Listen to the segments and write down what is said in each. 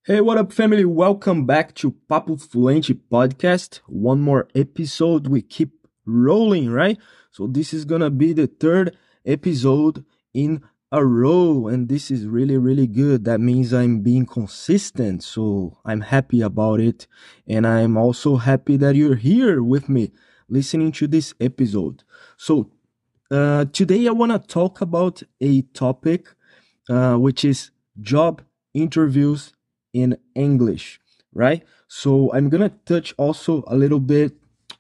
Hey, what up, family? Welcome back to Papo Fluente podcast. One more episode. We keep rolling, right? So, this is gonna be the third episode in a row, and this is really, really good. That means I'm being consistent, so I'm happy about it. And I'm also happy that you're here with me listening to this episode. So, today I wanna talk about a topic which is job interviews in English, right? So I'm gonna touch also a little bit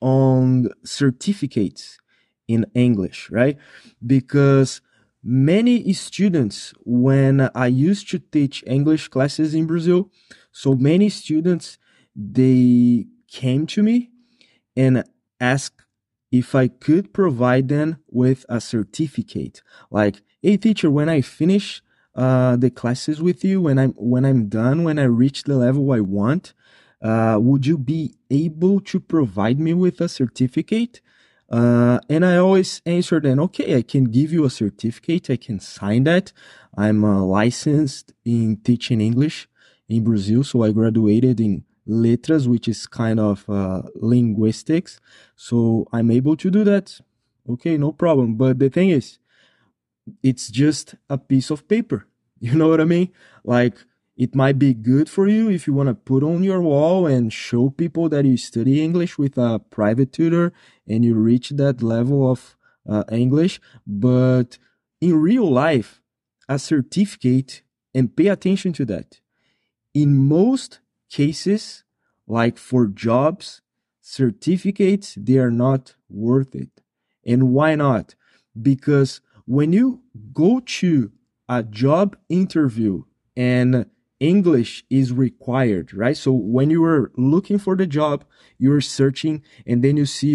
on certificates in English, right? Because many students, when I used to teach English classes in Brazil, so many students they came to me and asked if I could provide them with a certificate. Like, hey teacher, when I finish the classes with you, when I'm done, when I reach the level I want, would you be able to provide me with a certificate? And I always answer them, okay, I can give you a certificate. I can sign that. I'm licensed in teaching English in Brazil, so I graduated in letras, which is kind of linguistics. So I'm able to do that. Okay, no problem. But the thing is, it's just a piece of paper. You know what I mean? Like, it might be good for you if you want to put on your wall and show people that you study English with a private tutor and you reach that level of English. But in real life, a certificate, and pay attention to that, in most cases, like for jobs, certificates, they are not worth it. And why not? Because when you go to a job interview and English is required, right? So when you are looking for the job, you're searching and then you see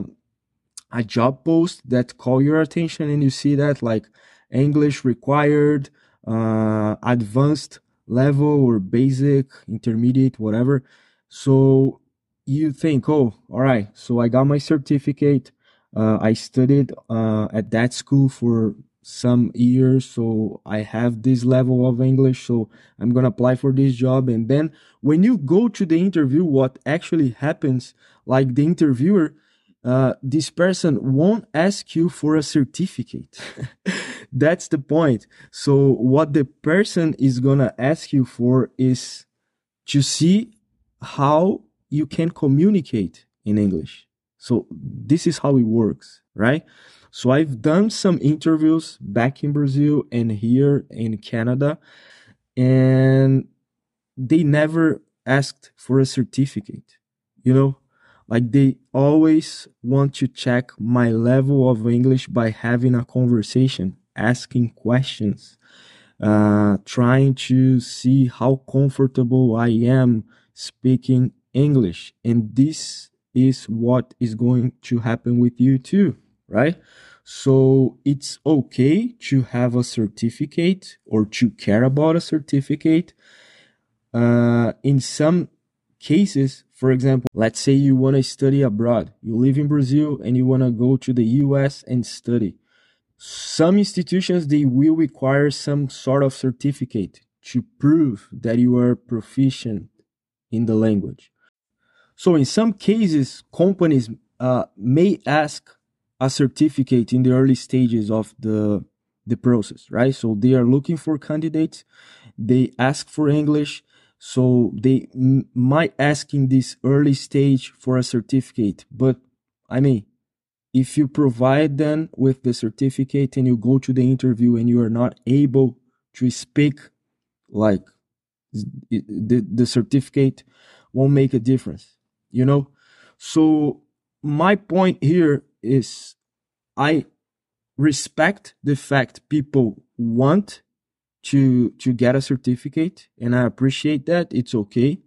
a job post that call your attention and you see that like English required, advanced level or basic, intermediate, whatever. So you think, oh, all right, so I got my certificate. I studied at that school for some years, so I have this level of English, so I'm gonna apply for this job. And then when you go to the interview, what actually happens, like the interviewer, this person won't ask you for a certificate. That's the point. So what the person is gonna ask you for is to see how you can communicate in English. So this is how it works, right? So I've done some interviews back in Brazil and here in Canada, and they never asked for a certificate, you know? Like, they always want to check my level of English by having a conversation, asking questions, trying to see how comfortable I am speaking English. And this is what is going to happen with you too, right? So it's okay to have a certificate or to care about a certificate. In some cases, for example, let's say you want to study abroad, you live in Brazil and you want to go to the US and study. Some institutions, they will require some sort of certificate to prove that you are proficient in the language. So in some cases, companies may ask a certificate in the early stages of the process, right? So they are looking for candidates, they ask for English, so they might ask in this early stage for a certificate. But I mean, if you provide them with the certificate and you go to the interview and you are not able to speak, like, the certificate won't make a difference, you know? So my point here is, I respect the fact people want to get a certificate, and I appreciate that. It's okay.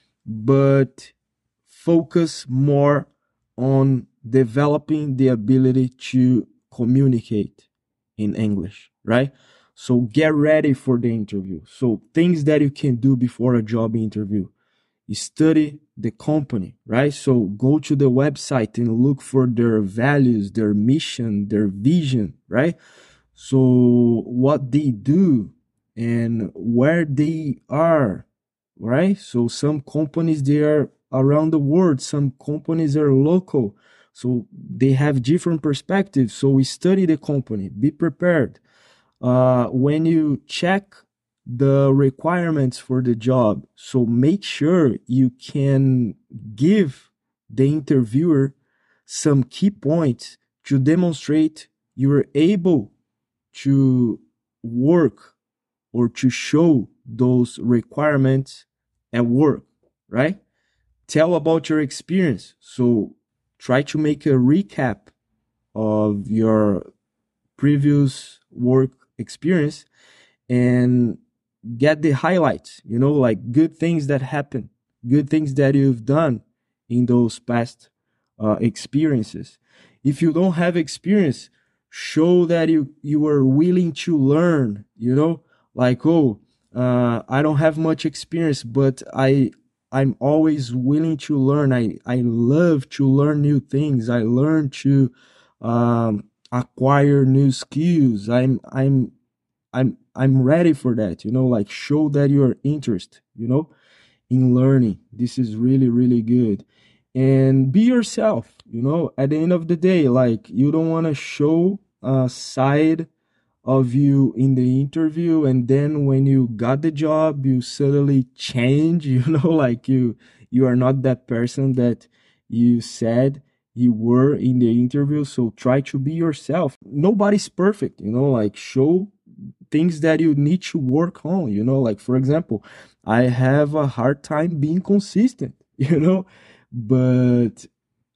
But focus more on developing the ability to communicate in English, right? So get ready for the interview. So things that you can do before a job interview: study the company, right? So go to the website and look for their values, their mission, their vision, right? So what they do and where they are, right? So some companies, they are around the world, some companies are local, so they have different perspectives. So we study the company, be prepared. When you check the requirements for the job, so make sure you can give the interviewer some key points to demonstrate you're able to work or to show those requirements at work, right? Tell about your experience. So try to make a recap of your previous work experience and get the highlights, like good things that happen, good things that you've done in those past experiences. If you don't have experience, show that you are willing to learn, like, oh, I don't have much experience, but I'm always willing to learn. I love to learn new things. I learn to acquire new skills. I'm ready for that, like show that you're interested, in learning. This is really, really good. And be yourself, at the end of the day, like you don't want to show a side of you in the interview, and then when you got the job you suddenly change, like you are not that person that you said you were in the interview. So try to be yourself. Nobody's perfect, like show things that you need to work on, like for example, I have a hard time being consistent, but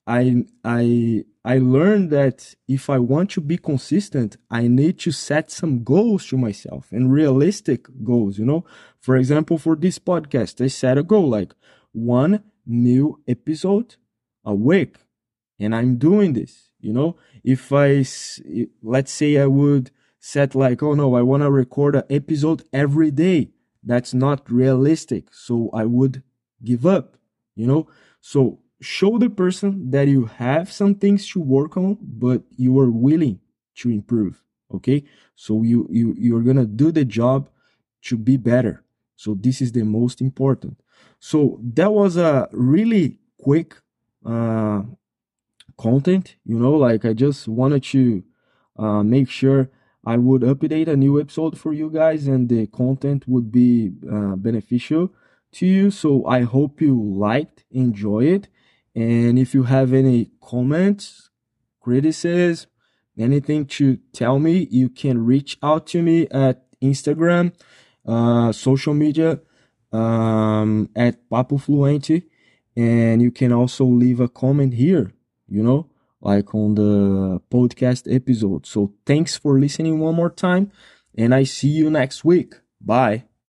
I learned that if I want to be consistent, I need to set some goals to myself, and realistic goals, For example, for this podcast, I set a goal like one new episode a week, and I'm doing this, If let's say I would set like, oh no, I want to record an episode every day. That's not realistic. So I would give up, So show the person that you have some things to work on, but you are willing to improve. Okay. So you're going to do the job to be better. So this is the most important. So that was a really quick, content, like I just wanted to make sure I would update a new episode for you guys and the content would be beneficial to you. So I hope you liked, enjoy it. And if you have any comments, criticism, anything to tell me, you can reach out to me at Instagram, social media, at Papo Fluente. And you can also leave a comment here, like on the podcast episode. So thanks for listening one more time, and I see you next week. Bye.